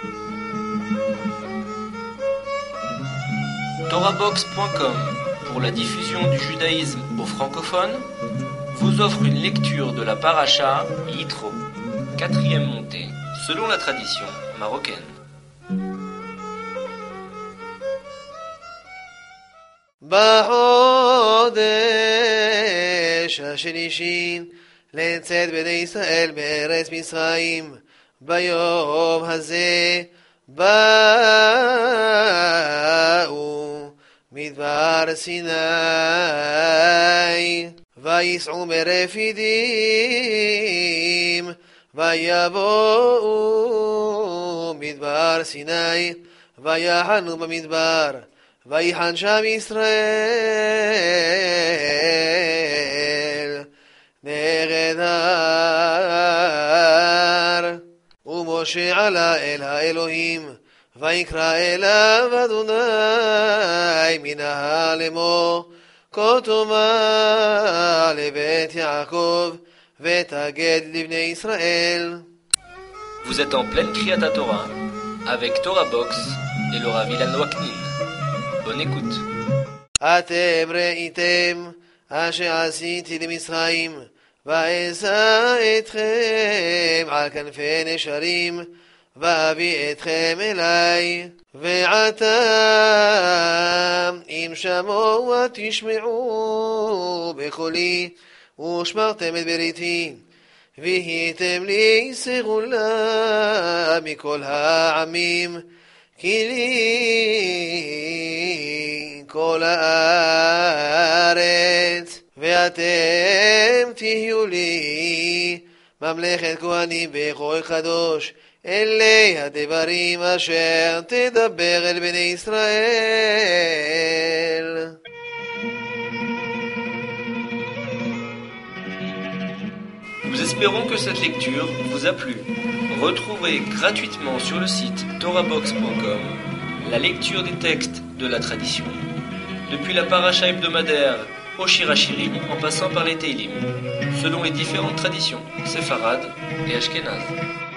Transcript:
Torahbox.com, pour la diffusion du judaïsme aux francophones, vous offre une lecture de la paracha Yitro, 4e montée, selon la tradition marocaine. בחודש השלישי לצאת בני ישראל בארץ מצרים, ביום הזה באו מדבר סיני, ויסעו מרפידים, ויבואו מדבר סיני, ויחנו במדבר, ויחן שם ישראל נגד ההר. ומשה עלה אל האלוהים, ויקרא אליו אדוני מן ההר לאמור, כה תאמר לבית יעקב, ותגד לבני ישראל. Vous êtes en pleine Kriyat Torah avec Torah Box et le Rav Ilan Waknin. Bonne écoute. אתם ראיתם אשר עשיתי למצרים, ואשא אתכם על כנפי נשרים, ואביא אתכם אליי. ועתה אם שמעו ותשמעו בקולי, ושמרתם את בריתי, והייתם לי סגולה מכל העמים, כי לי כל הארץ, ואתם תהיו לי ממלכת כהנים בכוח קדוש. אלה הדברים אשר תדבר אל בני ישראל. Nous espérons que cette lecture vous a plu. Retrouvez gratuitement sur le site torahbox.com la lecture des textes de la tradition, depuis la paracha hebdomadaire au Shir HaShirim en passant par les Teilim, selon les différentes traditions séfarades et ashkénazes.